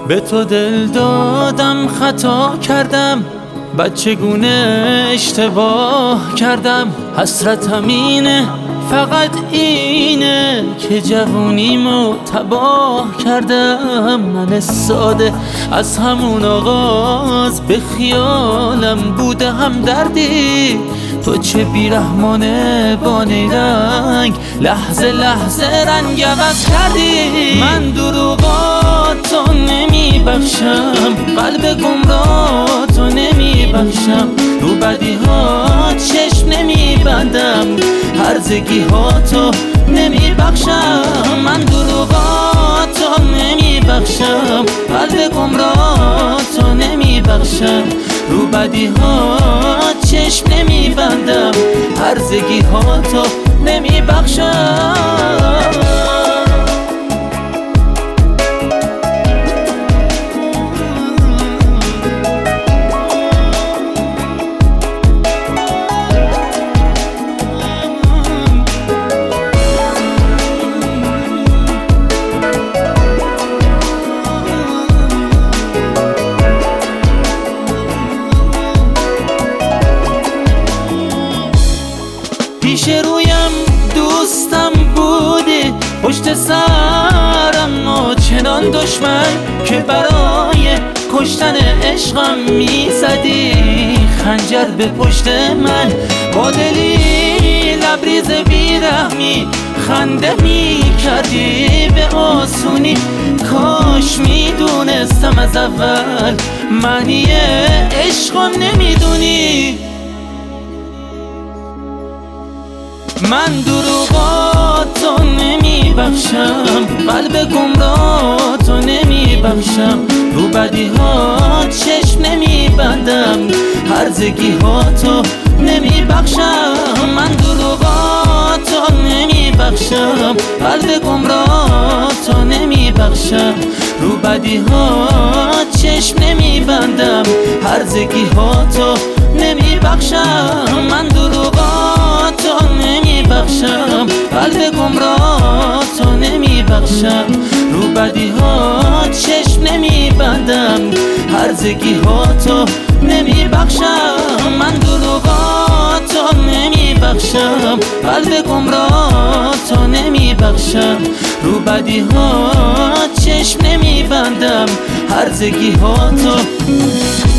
به تو دل دادم خطا کردم، بچگونه اشتباه کردم. حسرتم اینه، فقط اینه که جوونیمو تباه کردم. من ساده از همون آغاز به خیالم بوده هم دردی. تو چه بیرحمانه با نیرنگ، لحظه لحظه رنگ عوض کردی. من دروغاتو نمیبخشم، قلب گمراهاتو نمیبخشم، رو بدی ها چشم نمیبندم، هرزگی هاتو نمیبخشم. من دروغاتو نمیبخشم، قلب گمراهاتو نمیبخشم، رو بدی ها چشم نمیبندم، هرزگی هاتو نمیبخشم. پیش رویم دوستم بودی، پشت سرم ناچنان دشمن که برای کشتن عشقم میزدی خنجر به پشت من. با دلی لبریز بیرحمی خنده میکردی به آسونی. کاش میدونستم از اول معنی عشقم نمیدونی. من دروغاتو نمیبخشم، قلب گمراهاتو نمیبخشم، رو بدی ها چشم نمیبندم، هرزگی هاتو نمیبخشم. من دروغاتو نمیبخشم، قلب گمراهاتو نمیبخشم، رو بدی ها چشم نمیبندم، هرزگی هاتو نمیبخشم. من دروغاتو نمیبخشم، قلب گمراهاتو نمیبخشم، رو بدی ها چشم نمیبندم، هرزگی هاتو نمیبخشم. من دروغاتو نمیبخشم، قلب گمراهاتو نمیبخشم، رو بدی ها چشم نمیبندم، هرزگی هاتو